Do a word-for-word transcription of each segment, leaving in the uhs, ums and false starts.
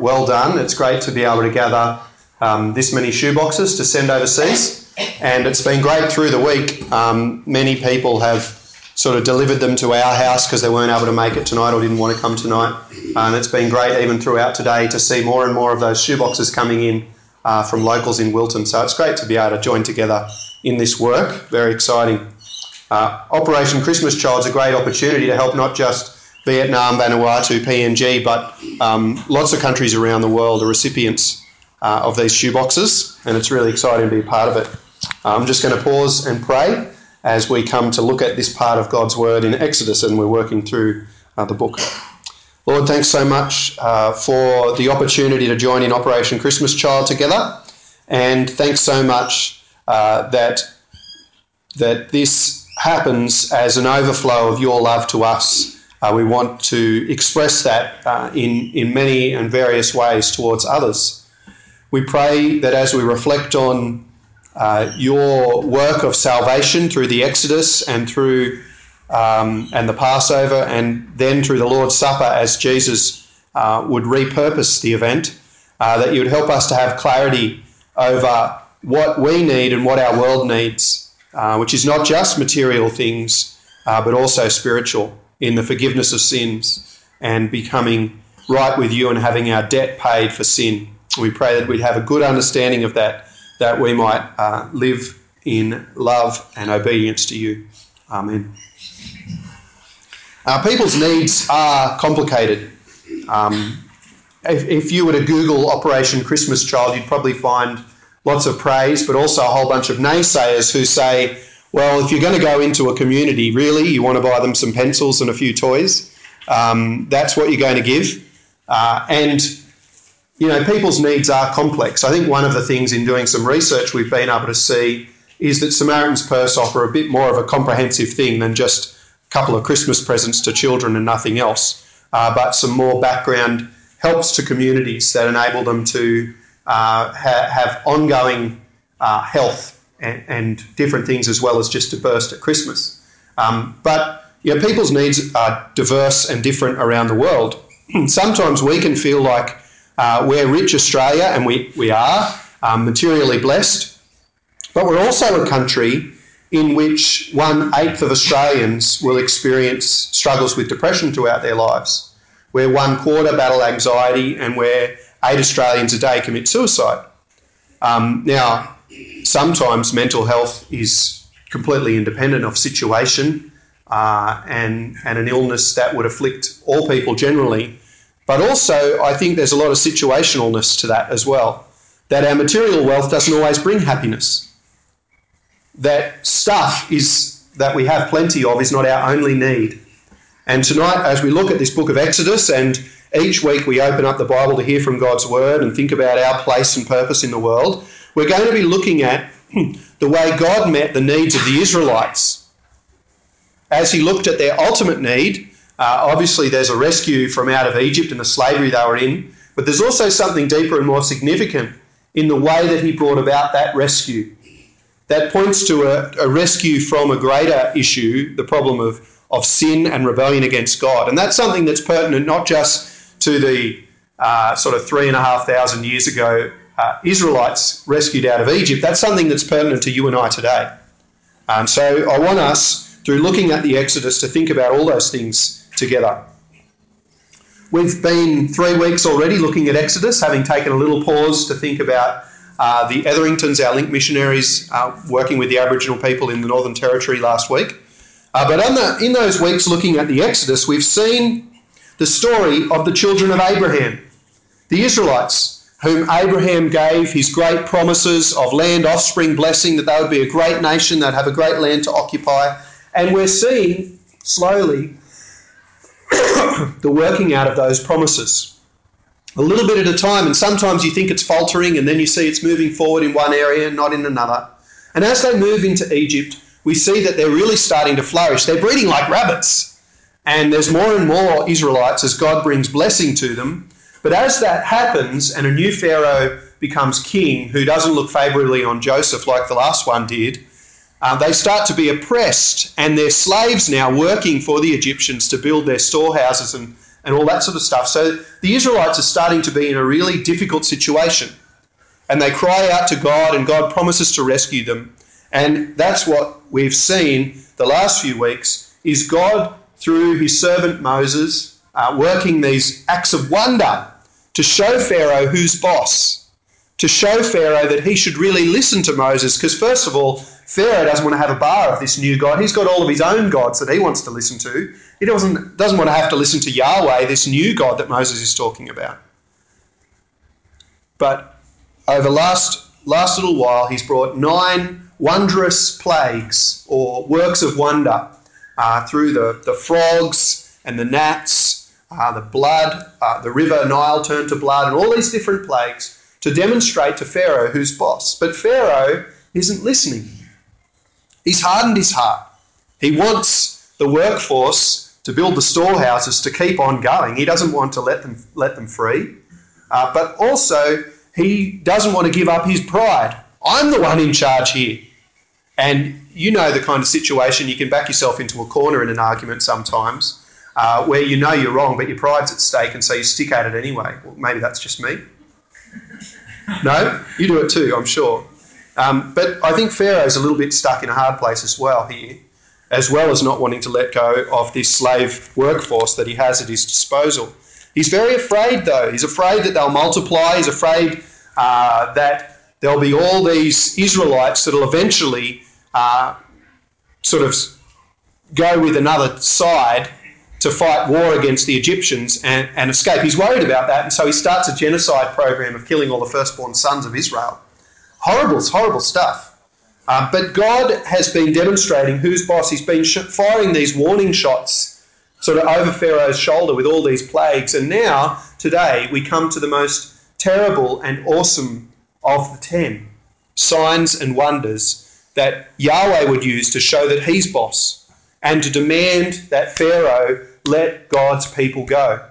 well done. It's great to be able to gather um, this many shoeboxes to send overseas, and it's been great through the week. Um, many people have sort of delivered them to our house because they weren't able to make it tonight or didn't want to come tonight, and it's been great even throughout today to see more and more of those shoeboxes coming in uh, from locals in Wilton. So it's great to be able to join together in this work. Very exciting. Uh, Operation Christmas Child is a great opportunity to help not just Vietnam, Vanuatu, P N G, but um, lots of countries around the world are recipients uh, of these shoeboxes, and it's really exciting to be a part of it. I'm just going to pause and pray as we come to look at this part of God's Word in Exodus, and we're working through uh, the book. Lord, thanks so much uh, for the opportunity to join in Operation Christmas Child together, and thanks so much uh, that, that this happens as an overflow of your love to us. Uh, we want to express that uh, in, in many and various ways towards others. We pray that as we reflect on uh, your work of salvation through the Exodus and through um, and the Passover, and then through the Lord's Supper as Jesus uh, would repurpose the event, uh, that you would help us to have clarity over what we need and what our world needs, uh, which is not just material things, uh, but also spiritual, in the forgiveness of sins and becoming right with you and having our debt paid for sin. We pray that we'd have a good understanding of that, that we might uh, live in love and obedience to you. Amen. Uh, people's needs are complicated. Um, if, if you were to Google Operation Christmas Child, you'd probably find lots of praise, but also a whole bunch of naysayers who say, well, if you're going to go into a community, really, you want to buy them some pencils and a few toys, um, that's what you're going to give. Uh, and, you know, people's needs are complex. I think one of the things in doing some research we've been able to see is that Samaritan's Purse offer a bit more of a comprehensive thing than just a couple of Christmas presents to children and nothing else, uh, but some more background helps to communities that enable them to uh, ha- have ongoing uh, health And, and different things, as well as just to burst at Christmas. Um, but you know, people's needs are diverse and different around the world. Sometimes we can feel like uh, we're rich Australia, and we, we are um, materially blessed, but we're also a country in which one-eighth of Australians will experience struggles with depression throughout their lives, where one-quarter battle anxiety, and where eight Australians a day commit suicide. Um, now, sometimes mental health is completely independent of situation uh, and, and an illness that would afflict all people generally. But also, I think there's a lot of situationalness to that as well, that our material wealth doesn't always bring happiness. That stuff is that we have plenty of is not our only need. And tonight, as we look at this book of Exodus, and each week we open up the Bible to hear from God's word and think about our place and purpose in the world, we're going to be looking at the way God met the needs of the Israelites. As he looked at their ultimate need, uh, obviously there's a rescue from out of Egypt and the slavery they were in, but there's also something deeper and more significant in the way that he brought about that rescue. That points to a, a rescue from a greater issue, the problem of, of sin and rebellion against God. And that's something that's pertinent not just to the uh, sort of three and a half thousand years ago Uh, Israelites rescued out of Egypt. That's something that's pertinent to you and I today. Um, so I want us, through looking at the Exodus, to think about all those things together. We've been three weeks already looking at Exodus, having taken a little pause to think about uh, the Etheringtons, our link missionaries, uh, working with the Aboriginal people in the Northern Territory last week. Uh, but on the, in those weeks looking at the Exodus, we've seen the story of the children of Abraham, the Israelites, whom Abraham gave his great promises of land, offspring, blessing, that they would be a great nation, they'd have a great land to occupy. And we're seeing, slowly, the working out of those promises. A little bit at a time, and sometimes you think it's faltering, and then you see it's moving forward in one area and not in another. And as they move into Egypt, we see that they're really starting to flourish. They're breeding like rabbits. And there's more and more Israelites as God brings blessing to them. But as that happens and a new Pharaoh becomes king who doesn't look favourably on Joseph like the last one did, uh, they start to be oppressed, and they're slaves now working for the Egyptians to build their storehouses and, and all that sort of stuff. So the Israelites are starting to be in a really difficult situation. And they cry out to God, and God promises to rescue them. And that's what we've seen the last few weeks, is God, through his servant Moses, uh, working these acts of wonder to show Pharaoh who's boss, to show Pharaoh that he should really listen to Moses. Because first of all, Pharaoh doesn't want to have a bar of this new God. He's got all of his own gods that he wants to listen to. He doesn't, doesn't want to have to listen to Yahweh, this new God that Moses is talking about. But over last last little while, he's brought nine wondrous plagues or works of wonder uh, through the, the frogs and the gnats, uh, the blood, uh, the river Nile turned to blood, and all these different plagues to demonstrate to Pharaoh who's boss. But Pharaoh isn't listening. He's hardened his heart. He wants the workforce to build the storehouses to keep on going. He doesn't want to let them let them free. Uh, but also, he doesn't want to give up his pride. I'm the one in charge here. And you know the kind of situation you can back yourself into a corner in an argument sometimes uh, where you know you're wrong, but your pride's at stake, and so you stick at it anyway. Well, maybe that's just me. No? You do it too, I'm sure. Um, but I think Pharaoh's a little bit stuck in a hard place as well here, as well as not wanting to let go of this slave workforce that he has at his disposal. He's very afraid, though. He's afraid that they'll multiply. He's afraid uh, that there'll be all these Israelites that will eventually uh, sort of go with another side to fight war against the Egyptians and, and escape. He's worried about that, and so he starts a genocide program of killing all the firstborn sons of Israel. Horrible, horrible stuff. Uh, but God has been demonstrating who's boss. He's been sh- firing these warning shots sort of over Pharaoh's shoulder with all these plagues. And now, today, we come to the most terrible and awesome of the ten signs and wonders that Yahweh would use to show that he's boss and to demand that Pharaoh let God's people go.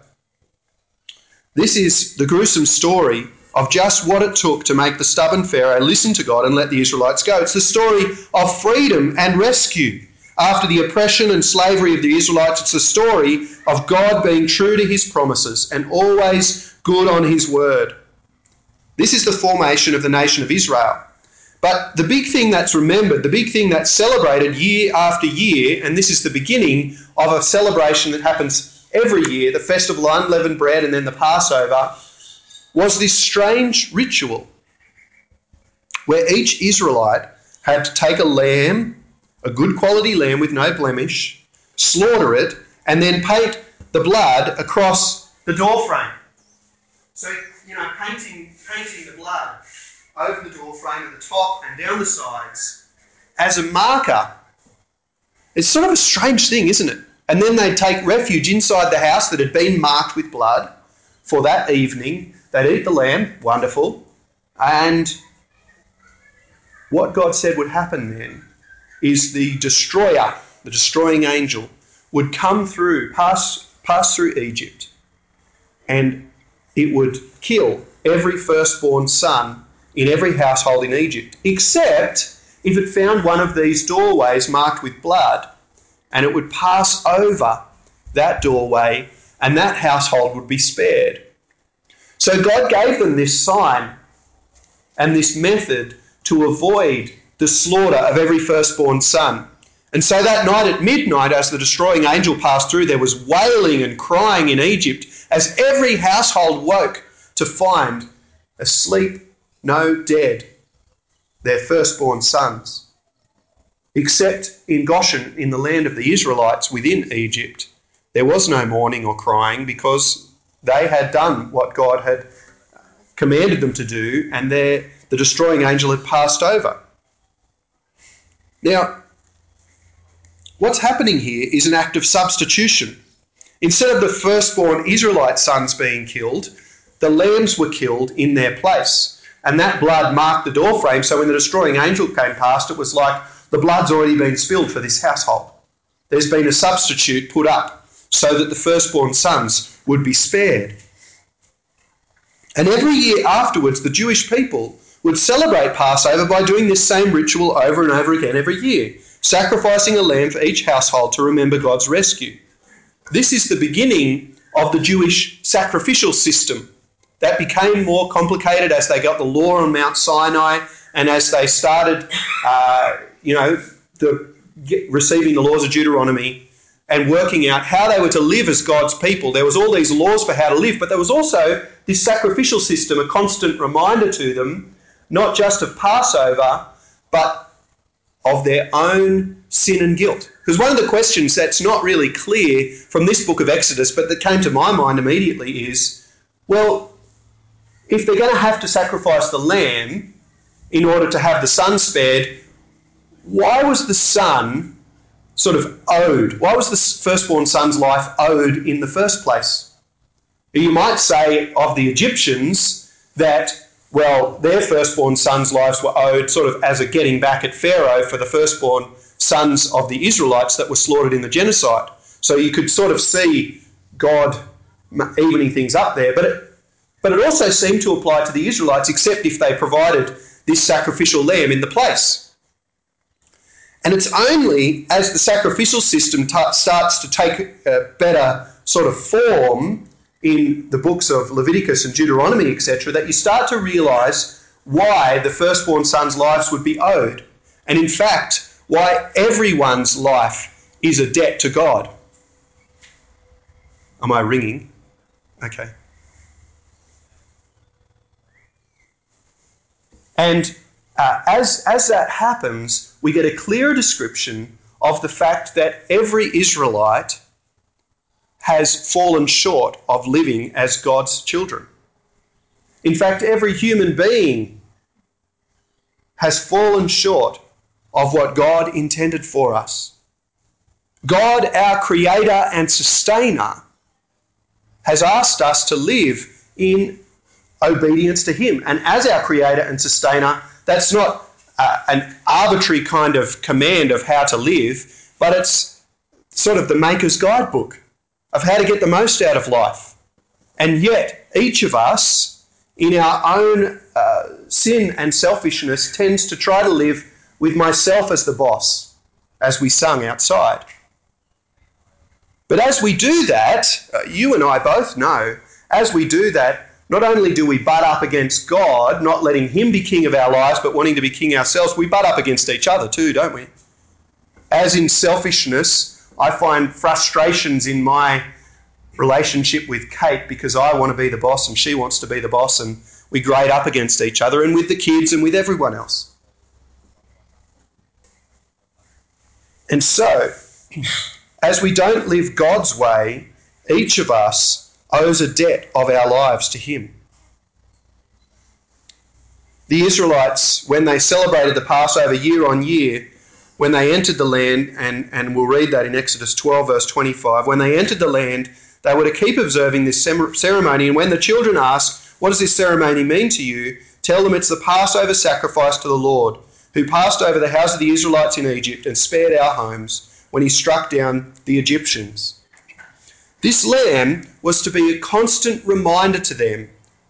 This is the gruesome story of just what it took to make the stubborn Pharaoh listen to God and let the Israelites go. It's the story of freedom and rescue. After the oppression and slavery of the Israelites, it's a story of God being true to his promises and always good on his word. This is the formation of the nation of Israel. But the big thing that's remembered, the big thing that's celebrated year after year, and this is the beginning of a celebration that happens every year, the Festival of Unleavened Bread and then the Passover, was this strange ritual where each Israelite had to take a lamb, a good quality lamb with no blemish, slaughter it, and then paint the blood across the doorframe. So, you know, painting, painting the blood over the doorframe at the top and down the sides as a marker. It's sort of a strange thing, isn't it? And then they'd take refuge inside the house that had been marked with blood for that evening. They'd eat the lamb, wonderful. And what God said would happen then is the destroyer, the destroying angel, would come through, pass, pass through Egypt, and it would kill every firstborn son in every household in Egypt, except if it found one of these doorways marked with blood, and it would pass over that doorway, and that household would be spared. So God gave them this sign and this method to avoid the slaughter of every firstborn son. And so that night at midnight, as the destroying angel passed through, there was wailing and crying in Egypt as every household woke to find asleep, no dead, their firstborn sons. Except in Goshen, in the land of the Israelites within Egypt, there was no mourning or crying because they had done what God had commanded them to do, and their, the destroying angel had passed over. Now, what's happening here is an act of substitution. Instead of the firstborn Israelite sons being killed, the lambs were killed in their place. And that blood marked the doorframe, so when the destroying angel came past, it was like the blood's already been spilled for this household. There's been a substitute put up so that the firstborn sons would be spared. And every year afterwards, the Jewish people would celebrate Passover by doing this same ritual over and over again every year, sacrificing a lamb for each household to remember God's rescue. This is the beginning of the Jewish sacrificial system. That became more complicated as they got the law on Mount Sinai and as they started, uh, you know, the, receiving the laws of Deuteronomy and working out how they were to live as God's people. There was all these laws for how to live, but there was also this sacrificial system, a constant reminder to them, not just of Passover, but of their own sin and guilt. Because one of the questions that's not really clear from this book of Exodus, but that came to my mind immediately is, well, if they're going to have to sacrifice the lamb in order to have the son spared, why was the son sort of owed? Why was the firstborn son's life owed in the first place? You might say of the Egyptians that, well, their firstborn sons' lives were owed sort of as a getting back at Pharaoh for the firstborn sons of the Israelites that were slaughtered in the genocide. So you could sort of see God evening things up there. But it, but it also seemed to apply to the Israelites, except if they provided this sacrificial lamb in the place. And it's only as the sacrificial system t- starts to take a better sort of form in the books of Leviticus and Deuteronomy, et cetera, that you start to realise why the firstborn sons' lives would be owed. And in fact, why everyone's life is a debt to God. Am I ringing? Okay. And uh, as, as that happens, we get a clearer description of the fact that every Israelite has fallen short of living as God's children. In fact, every human being has fallen short of what God intended for us. God, our creator and sustainer, has asked us to live in obedience to him. And as our creator and sustainer, that's not uh, an arbitrary kind of command of how to live, but it's sort of the maker's guidebook of how to get the most out of life. And yet, each of us, in our own uh, sin and selfishness, tends to try to live with myself as the boss, as we sung outside. But as we do that, uh, you and I both know, as we do that, not only do we butt up against God, not letting him be king of our lives, but wanting to be king ourselves, we butt up against each other too, don't we? As in selfishness, I find frustrations in my relationship with Kate because I want to be the boss and she wants to be the boss, and we grade up against each other, and with the kids and with everyone else. And so, as we don't live God's way, each of us owes a debt of our lives to him. The Israelites, when they celebrated the Passover year on year, when they entered the land, and, and we'll read that in Exodus twelve, verse twenty-five, when they entered the land, they were to keep observing this ceremony, and when the children ask, what does this ceremony mean to you? Tell them it's the Passover sacrifice to the Lord, who passed over the house of the Israelites in Egypt and spared our homes when he struck down the Egyptians. This lamb was to be a constant reminder to them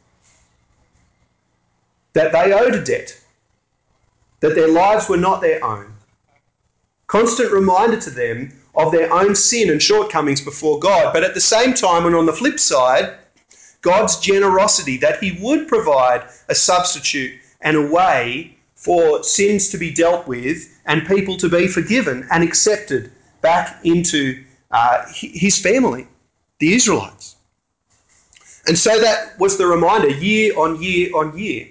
that they owed a debt, that their lives were not their own. Constant reminder to them of their own sin and shortcomings before God, but at the same time, and on the flip side, God's generosity, that he would provide a substitute and a way for sins to be dealt with and people to be forgiven and accepted back into uh, his family, the Israelites. And so that was the reminder year on year on year,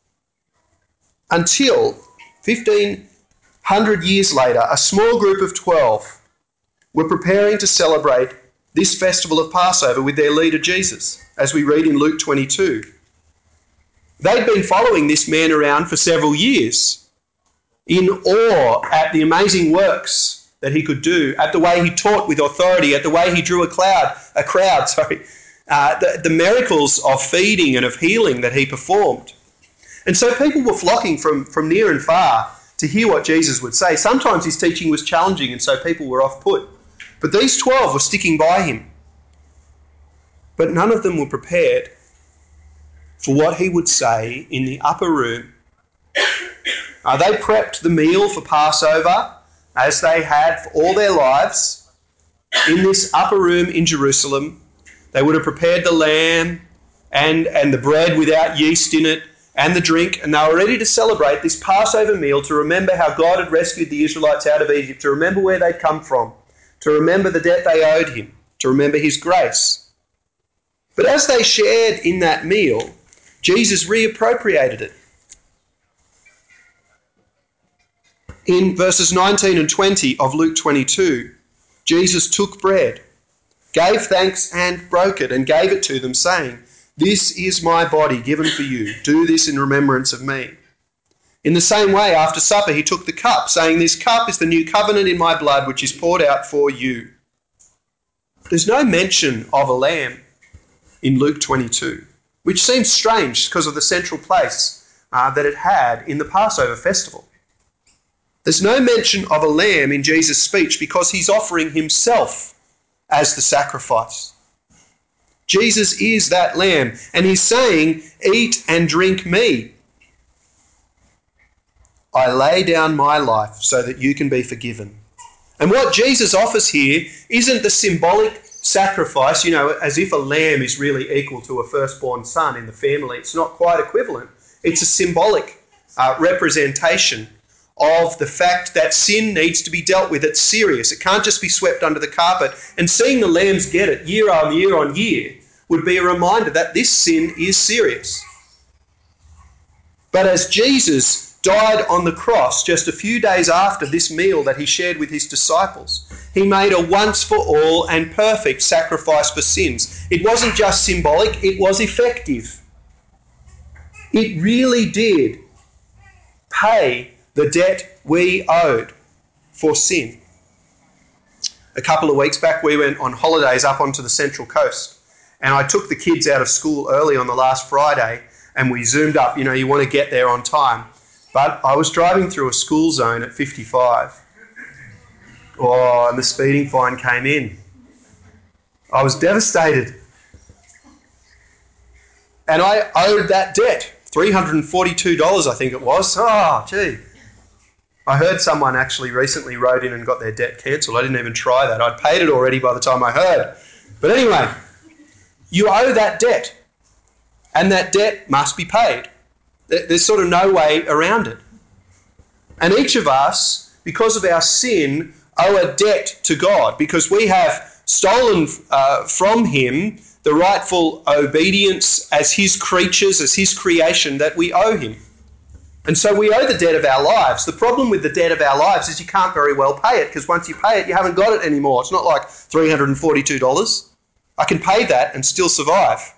until fifteen hundred years later, a small group of twelve were preparing to celebrate this festival of Passover with their leader Jesus, as we read in Luke twenty-two. They'd been following this man around for several years, in awe at the amazing works that he could do, at the way he taught with authority, at the way he drew a cloud, a crowd, sorry, uh, the, the miracles of feeding and of healing that he performed. And so people were flocking from, from near and far to hear what Jesus would say. Sometimes his teaching was challenging, and so people were off put. But these twelve were sticking by him. But none of them were prepared for what he would say in the upper room. Uh, they prepped the meal for Passover, as they had for all their lives, in this upper room in Jerusalem. They would have prepared the lamb and, and the bread without yeast in it and the drink, and they were ready to celebrate this Passover meal to remember how God had rescued the Israelites out of Egypt, to remember where they'd come from, to remember the debt they owed him, to remember his grace. But as they shared in that meal, Jesus reappropriated it. In verses nineteen and twenty of Luke twenty-two, Jesus took bread, gave thanks and broke it, and gave it to them, saying, "This is my body given for you. Do this in remembrance of me." In the same way, after supper, he took the cup, saying, "This cup is the new covenant in my blood, which is poured out for you." There's no mention of a lamb in Luke twenty-two, which seems strange because of the central place uh, that it had in the Passover festival. There's no mention of a lamb in Jesus' speech because he's offering himself as the sacrifice. Jesus is that lamb, and he's saying, "Eat and drink me. I lay down my life so that you can be forgiven." And what Jesus offers here isn't the symbolic sacrifice, you know, as if a lamb is really equal to a firstborn son in the family. It's not quite equivalent. It's a symbolic uh, representation of the fact that sin needs to be dealt with. It's serious. It can't just be swept under the carpet. And seeing the lambs get it year on year on year would be a reminder that this sin is serious. But as Jesus died on the cross just a few days after this meal that he shared with his disciples, he made a once for all and perfect sacrifice for sins. It wasn't just symbolic, it was effective. It really did pay the debt we owed for sin. A couple of weeks back, we went on holidays up onto the Central Coast, and I took the kids out of school early on the last Friday, and we zoomed up. You know, you want to get there on time. But I was driving through a school zone at fifty-five. Oh, and the speeding fine came in. I was devastated. And I owed that debt, three hundred forty-two dollars I think it was. Oh, gee. I heard someone actually recently wrote in and got their debt cancelled. I didn't even try that. I'd paid it already by the time I heard. But anyway, you owe that debt, and that debt must be paid. There's sort of no way around it. And each of us, because of our sin, owe a debt to God because we have stolen uh, from him the rightful obedience as his creatures, as his creation that we owe him. And so we owe the debt of our lives. The problem with the debt of our lives is you can't very well pay it because once you pay it, you haven't got it anymore. It's not like three hundred forty-two dollars. I can pay that and still survive.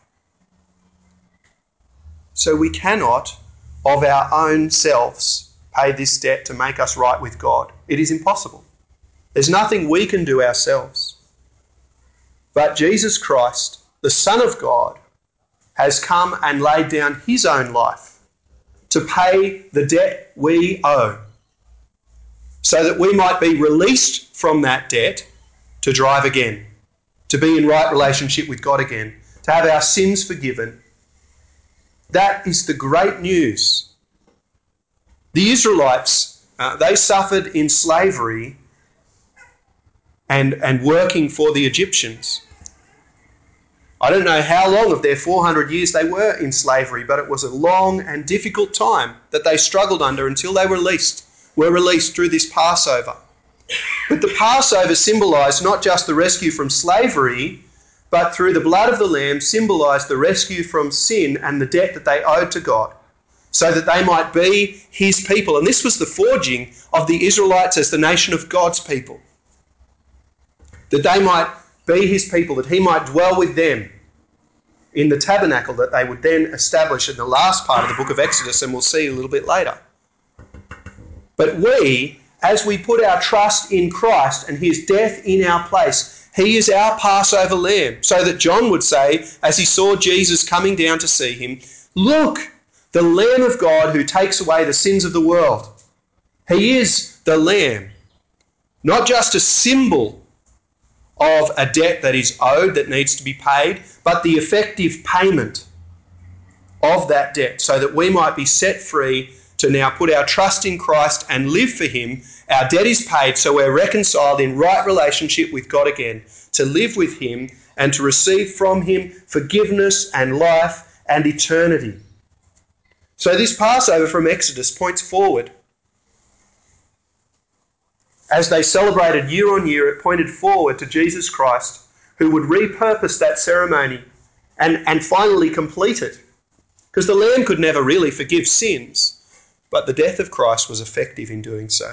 So we cannot, of our own selves, pay this debt to make us right with God. It is impossible. There's nothing we can do ourselves. But Jesus Christ, the Son of God, has come and laid down his own life to pay the debt we owe, so that we might be released from that debt to drive again, to be in right relationship with God again, to have our sins forgiven. That is the great news. The Israelites, uh, they suffered in slavery and, and working for the Egyptians. I don't know how long of their four hundred years they were in slavery, but it was a long and difficult time that they struggled under until they were released, were released through this Passover. But the Passover symbolised not just the rescue from slavery, but through the blood of the Lamb symbolised the rescue from sin and the debt that they owed to God, so that they might be his people. And this was the forging of the Israelites as the nation of God's people, that they might be his people, that he might dwell with them in the tabernacle that they would then establish in the last part of the book of Exodus, and we'll see a little bit later. But we, as we put our trust in Christ and his death in our place, he is our Passover lamb, so that John would say, as he saw Jesus coming down to see him, "Look, the Lamb of God who takes away the sins of the world." He is the lamb, not just a symbol of a debt that is owed, that needs to be paid, but the effective payment of that debt so that we might be set free to now put our trust in Christ and live for him. Our debt is paid, so we're reconciled in right relationship with God again, to live with him and to receive from him forgiveness and life and eternity. So this Passover from Exodus points forward. As they celebrated year on year, it pointed forward to Jesus Christ, who would repurpose that ceremony and, and finally complete it. Because the Lamb could never really forgive sins, but the death of Christ was effective in doing so.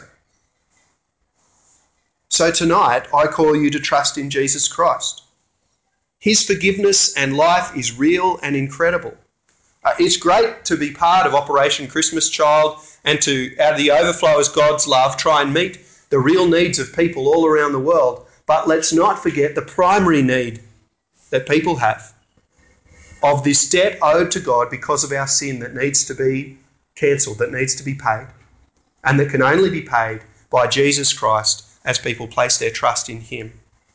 So tonight, I call you to trust in Jesus Christ. His forgiveness and life is real and incredible. Uh, it's great to be part of Operation Christmas Child and to, out of the overflow of God's love, try and meet the real needs of people all around the world. But let's not forget the primary need that people have of this debt owed to God because of our sin that needs to be cancelled, that needs to be paid, and that can only be paid by Jesus Christ as people place their trust in him.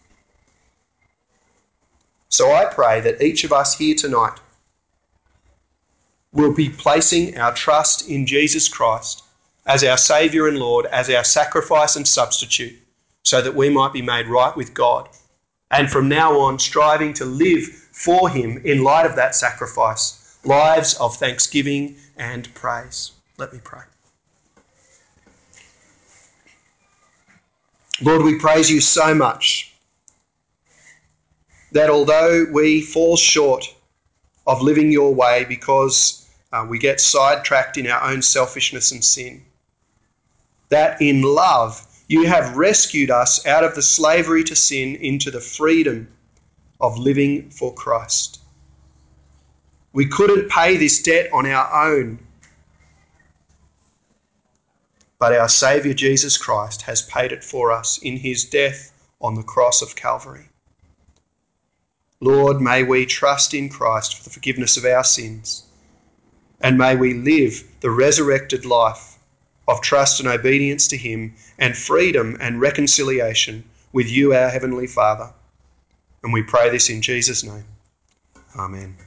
So I pray that each of us here tonight will be placing our trust in Jesus Christ as our Saviour and Lord, as our sacrifice and substitute, so that we might be made right with God. And from now on, striving to live for him in light of that sacrifice, lives of thanksgiving and praise. Let me pray. Lord, we praise you so much that although we fall short of living your way because uh, we get sidetracked in our own selfishness and sin, that in love you have rescued us out of the slavery to sin into the freedom of living for Christ. We couldn't pay this debt on our own, but our Saviour Jesus Christ has paid it for us in his death on the cross of Calvary. Lord, may we trust in Christ for the forgiveness of our sins, and may we live the resurrected life of trust and obedience to him and freedom and reconciliation with you, our Heavenly Father. And we pray this in Jesus' name. Amen.